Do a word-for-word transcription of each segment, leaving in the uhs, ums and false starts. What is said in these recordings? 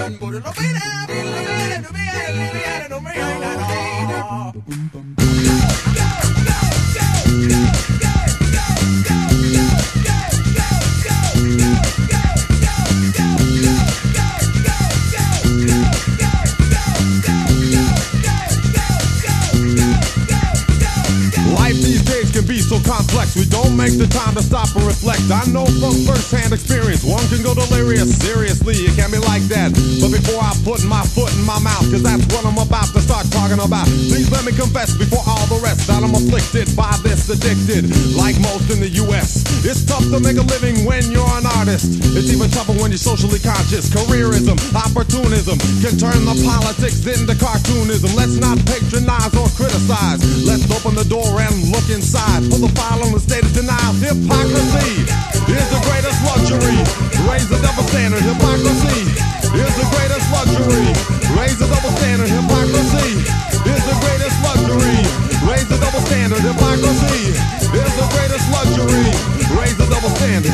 Complex, we don't make the time to stop and reflect. I know from first-hand experience, one can go delirious. Seriously, it can't be like that. But before I put my foot in my mouth, cause that's what I'm about to start talking about, please let me confess before all the rest that I'm afflicted by this addicted. Like most in the U S, it's tough to make a living when you're an artist. It's even tougher when you're socially conscious. Careerism, opportunism can turn the politics into cartoonism. Let's not patronize or criticize. Let's open the door and look inside. For the file on the state of denial, hypocrisy is the greatest luxury. Raise the double standard, hypocrisy is the greatest luxury. Raise the double standard, hypocrisy is the greatest luxury. Raise the double standard, hypocrisy is the greatest luxury. Raise the double standard.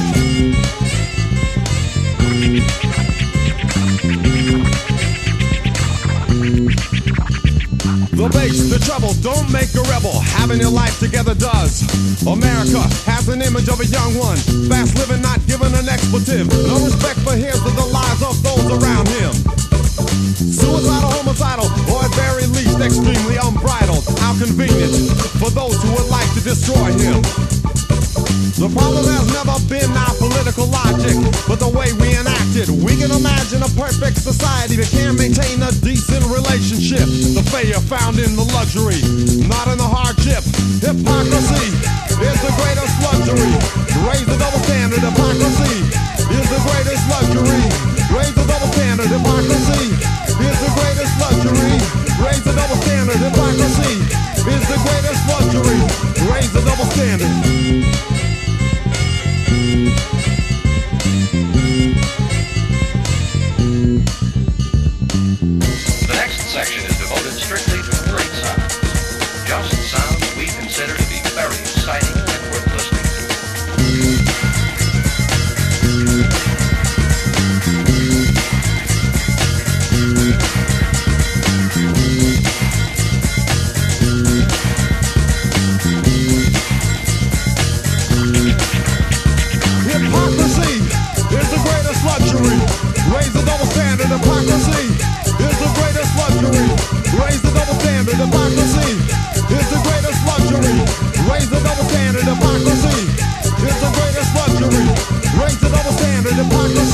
The bass, the treble, don't make a rebel. Having your life together does. America has an image of a young one, fast living, not given an expletive. No respect for his or the lives of those around him. Suicidal, homicidal, or at very least extremely unbridled. How convenient for those who would like to destroy him. The problem has never been our political logic, but the way we enact it. We can imagine a perfect society that can maintain a decent relationship. The failure found in the luxury, not in the hardship. Hypocrisy is the greatest luxury. Raise the double standard. Hypocrisy is the greatest luxury. Raise the double standard. Hypocrisy is the greatest luxury. Raise the double standard. Hypocrisy is the greatest luxury. Raise the double standard. The next section is devoted strictly to great sounds. Just sounds we consider to be very exciting and worth listening to. Hypocrisy is the greatest luxury. Raise the double standard. Hypocrisy is the greatest luxury. Raise the double standard. Hypocrisy is the greatest luxury. Raise the double standard. Hypocrisy is the greatest luxury. Raise the double standard. Hypocrisy